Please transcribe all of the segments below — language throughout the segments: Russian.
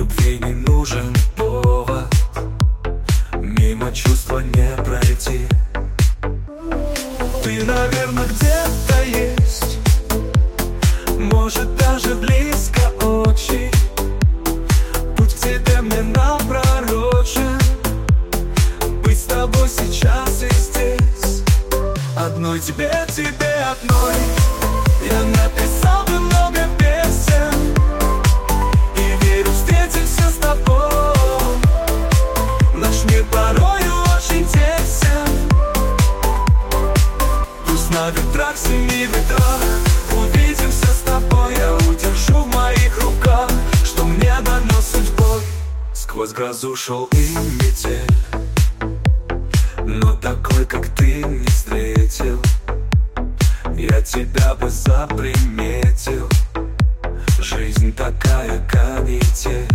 любви не нужен повод, мимо чувства не пройти. Ты, наверное, где-то есть, может, даже близко очень. Путь к тебе мне напророчен, быть с тобой сейчас и здесь. Одной тебе, тебе одной я написал бы много песен, и верю, встретимся с тобой. Наш мир порою очень тесен. Пусть на ветрах, семи ветрах увидимся с тобой. Я удержу в моих руках, что мне дано судьбой. Сквозь грозу шел и метель, но такой, как ты, не встретил. Я тебя бы заприметил. Жизнь такая канитель.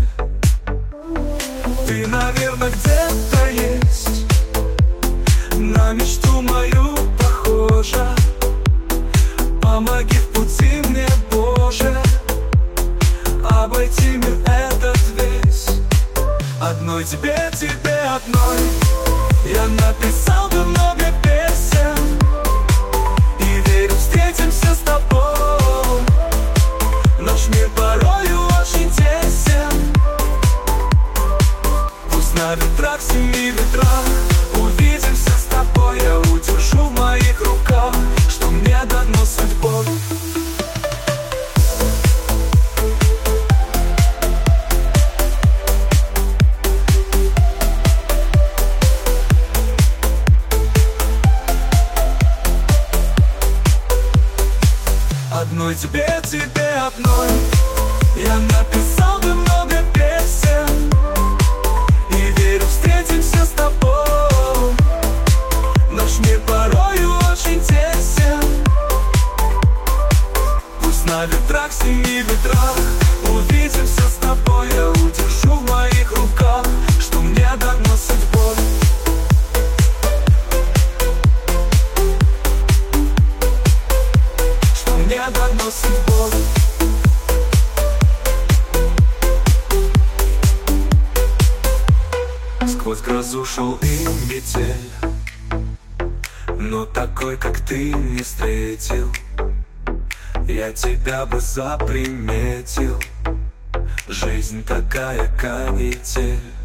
Ты, наверное, где-то есть, на мечту мою похожа. Помоги в пути мне, Боже, обойти мир этот весь. Одной тебе, тебе одной я написал бы много песен, и верю, встретимся с тобой. Наш мир порою очень тесен. Пусть на ветрах, семи ветрах увидимся с тобой. Я удержу в моих руках, что мне дано судьбой. Одной тебе, тебе одной я написал бы много песен, и верю, встретимся с тобой. Наш мир порою очень тесен. Пусть на ветрах, семи ветрах увидимся с тобой. Я удержу в моих руках, что мне дано судьбой. Мне дано судьбой. Сквозь грозу шел и метель, но такой, как ты, не встретил. Я тебя бы заприметил. Жизнь такая канитель.